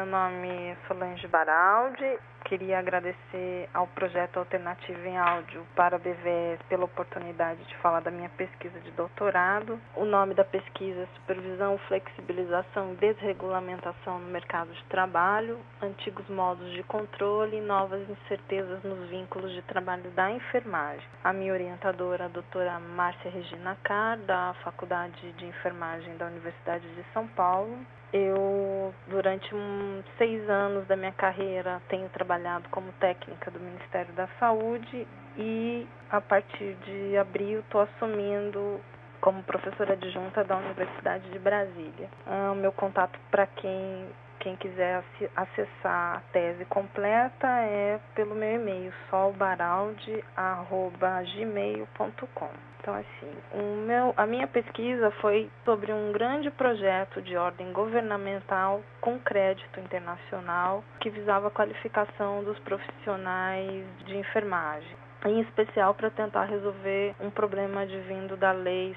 meu nome é Solange Baraldi. Queria agradecer ao projeto Alternativa em Áudio para a BVS pela oportunidade de falar da minha pesquisa de doutorado. O nome da pesquisa é Supervisão, Flexibilização e Desregulamentação no Mercado de Trabalho, Antigos Modos de Controle e Novas Incertezas nos Vínculos de Trabalho da Enfermagem. A minha orientadora é a doutora Márcia Regina Carr, da Faculdade de Enfermagem da Universidade de São Paulo. Eu, durante 6 anos da minha carreira, tenho trabalhado como técnica do Ministério da Saúde e, a partir de abril, estou assumindo como professora adjunta da Universidade de Brasília. O meu contato para quem quiser acessar a tese completa é pelo meu e-mail, solbaraldi@gmail.com. Então, assim, a minha pesquisa foi sobre um grande projeto de ordem governamental com crédito internacional que visava a qualificação dos profissionais de enfermagem, em especial para tentar resolver um problema advindo da Lei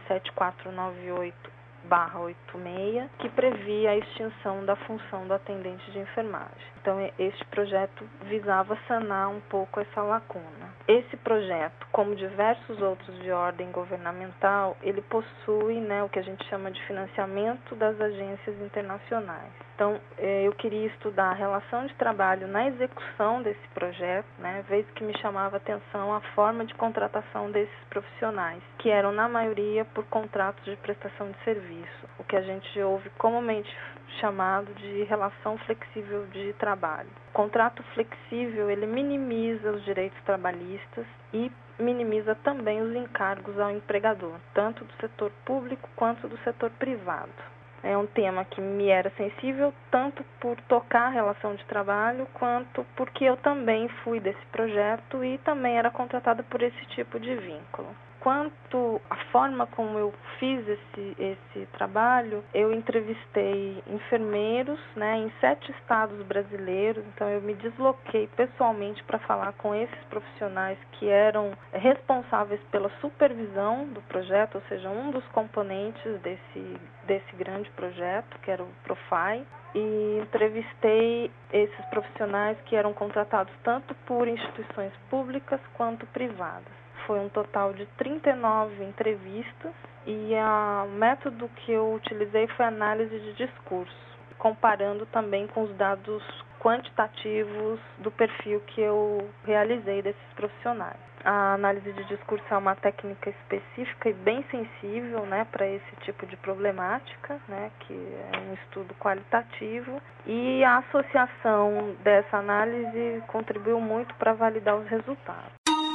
7498/86, que previa a extinção da função do atendente de enfermagem. Então, este projeto visava sanar um pouco essa lacuna. Esse projeto, como diversos outros de ordem governamental, ele possui, o que a gente chama de financiamento das agências internacionais. Então, eu queria estudar a relação de trabalho na execução desse projeto, vez que me chamava a atenção a forma de contratação desses profissionais, que eram, na maioria, por contratos de prestação de serviço, o que a gente ouve comumente chamado de relação flexível de trabalho. O contrato flexível, ele minimiza os direitos trabalhistas e minimiza também os encargos ao empregador, tanto do setor público quanto do setor privado. É um tema que me era sensível, tanto por tocar a relação de trabalho, quanto porque eu também fui desse projeto e também era contratada por esse tipo de vínculo. Quanto à forma como eu fiz esse trabalho, eu entrevistei enfermeiros, em 7 estados brasileiros. Então, eu me desloquei pessoalmente para falar com esses profissionais que eram responsáveis pela supervisão do projeto, ou seja, um dos componentes desse grande projeto, que era o Profai. E entrevistei esses profissionais que eram contratados tanto por instituições públicas quanto privadas. Foi um total de 39 entrevistas e o método que eu utilizei foi análise de discurso, comparando também com os dados quantitativos do perfil que eu realizei desses profissionais. A análise de discurso é uma técnica específica e bem sensível, para esse tipo de problemática, que é um estudo qualitativo, e a associação dessa análise contribuiu muito para validar os resultados.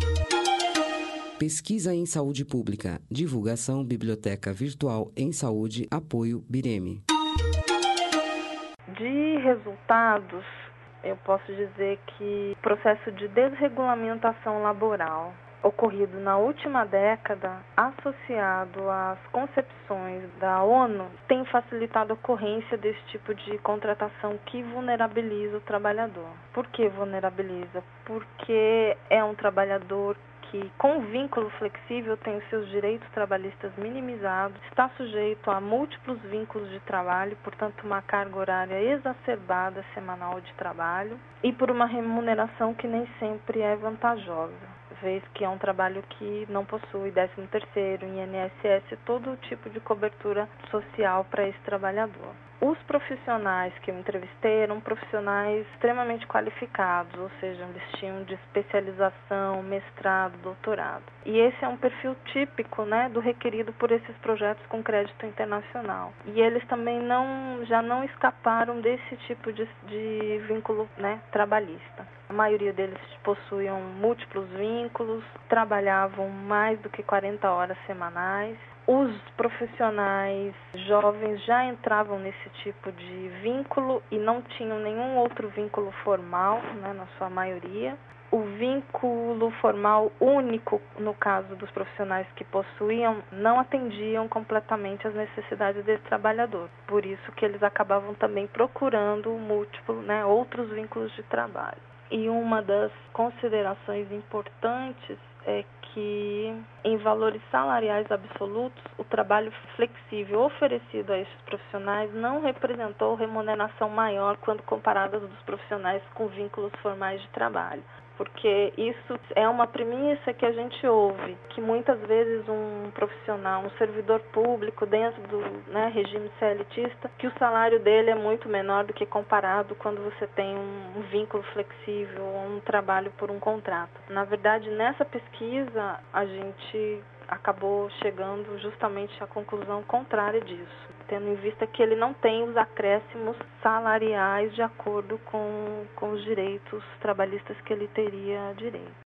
Pesquisa em Saúde Pública, divulgação Biblioteca Virtual em Saúde, apoio BIREME. De resultados, eu posso dizer que o processo de desregulamentação laboral ocorrido na última década, associado às concepções da ONU, tem facilitado a ocorrência desse tipo de contratação que vulnerabiliza o trabalhador. Por que vulnerabiliza? Porque é um trabalhador que, com vínculo flexível, tem os seus direitos trabalhistas minimizados, está sujeito a múltiplos vínculos de trabalho, portanto, uma carga horária exacerbada semanal de trabalho e por uma remuneração que nem sempre é vantajosa, vez que é um trabalho que não possui 13º, INSS, todo tipo de cobertura social para esse trabalhador. Os profissionais que eu entrevistei eram profissionais extremamente qualificados, ou seja, eles tinham de especialização, mestrado, doutorado. E esse é um perfil típico, do requerido por esses projetos com crédito internacional. E eles também já não escaparam desse tipo de vínculo, trabalhista. A maioria deles possuíam múltiplos vínculos, trabalhavam mais do que 40 horas semanais. Os profissionais jovens já entravam nesse tipo de vínculo e não tinham nenhum outro vínculo formal, na sua maioria. O vínculo formal único, no caso dos profissionais que possuíam, não atendiam completamente às necessidades desse trabalhador. Por isso que eles acabavam também procurando outros vínculos de trabalho. E uma das considerações importantes é que, em valores salariais absolutos, o trabalho flexível oferecido a esses profissionais não representou remuneração maior quando comparado aos dos profissionais com vínculos formais de trabalho. Porque isso é uma premissa que a gente ouve, que muitas vezes um profissional, um servidor público dentro do regime CLTista, que o salário dele é muito menor do que comparado quando você tem um vínculo flexível ou um trabalho por um contrato. Na verdade, nessa pesquisa, a gente acabou chegando justamente à conclusão contrária disso, tendo em vista que ele não tem os acréscimos salariais de acordo com os direitos trabalhistas que ele teria direito.